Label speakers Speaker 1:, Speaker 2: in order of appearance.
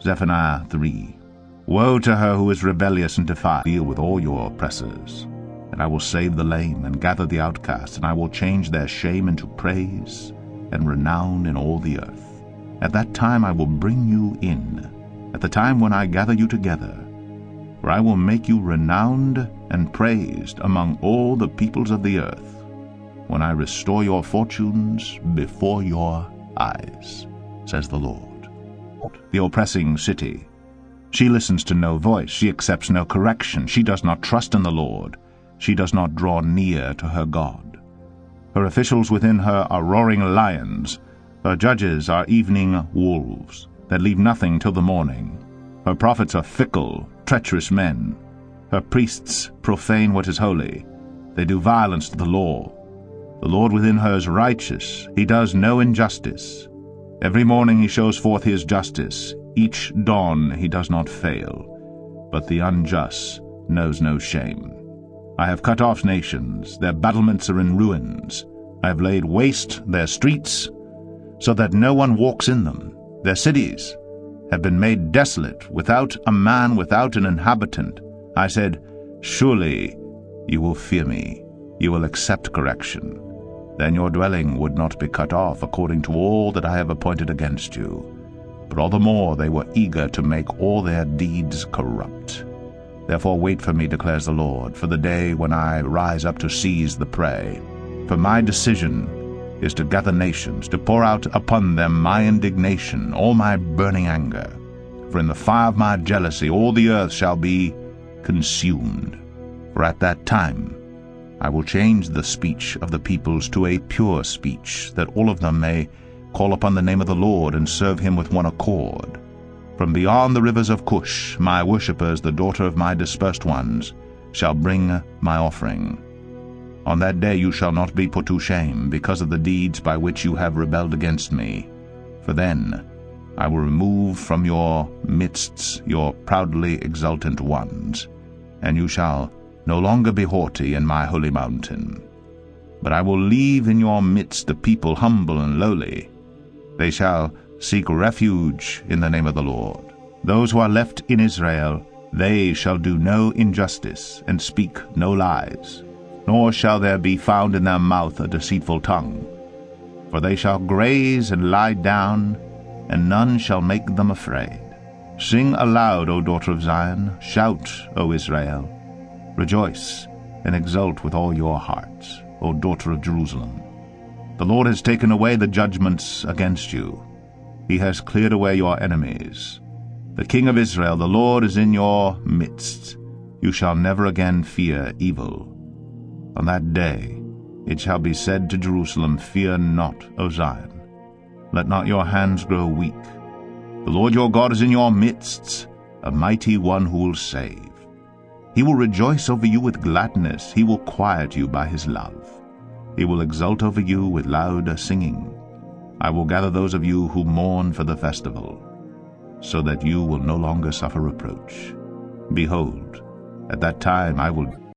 Speaker 1: Zephaniah 3. Woe to her who is rebellious and defiant. Deal with all your oppressors, and I will save the lame and gather the outcast, and I will change their shame into praise and renown in all the earth. At that time I will bring you in, at the time when I gather you together, for I will make you renowned and praised among all the peoples of the earth, when I restore your fortunes before your eyes, says the Lord. The oppressing city. She listens to no voice, she accepts no correction, she does not trust in the Lord, she does not draw near to her God. Her officials within her are roaring lions, her judges are evening wolves, that leave nothing till the morning. Her prophets are fickle, treacherous men. Her priests profane what is holy. They do violence to the law. The Lord within her is righteous, he does no injustice. Every morning he shows forth his justice, each dawn he does not fail. But the unjust knows no shame. I have cut off nations, their battlements are in ruins. I have laid waste their streets, so that no one walks in them. Their cities have been made desolate, without a man, without an inhabitant. I said, surely you will fear me, you will accept correction. Then your dwelling would not be cut off according to all that I have appointed against you. But all the more they were eager to make all their deeds corrupt. Therefore wait for me, declares the Lord, for the day when I rise up to seize the prey. For my decision is to gather nations, to pour out upon them my indignation, all my burning anger. For in the fire of my jealousy all the earth shall be consumed. For at that time I will change the speech of the peoples to a pure speech, that all of them may call upon the name of the Lord and serve him with one accord. From beyond the rivers of Cush, my worshippers, the daughter of my dispersed ones, shall bring my offering. On that day you shall not be put to shame, because of the deeds by which you have rebelled against me. For then I will remove from your midst your proudly exultant ones, and you shall no longer be haughty in my holy mountain. But I will leave in your midst the people humble and lowly. They shall seek refuge in the name of the Lord. Those who are left in Israel, they shall do no injustice and speak no lies, nor shall there be found in their mouth a deceitful tongue. For they shall graze and lie down, and none shall make them afraid. Sing aloud, O daughter of Zion, shout, O Israel. Rejoice and exult with all your hearts, O daughter of Jerusalem. The Lord has taken away the judgments against you. He has cleared away your enemies. The King of Israel, the Lord, is in your midst. You shall never again fear evil. On that day it shall be said to Jerusalem, fear not, O Zion. Let not your hands grow weak. The Lord your God is in your midst, a mighty one who will save. He will rejoice over you with gladness. He will quiet you by his love. He will exult over you with loud singing. I will gather those of you who mourn for the festival, so that you will no longer suffer reproach. Behold, at that time I will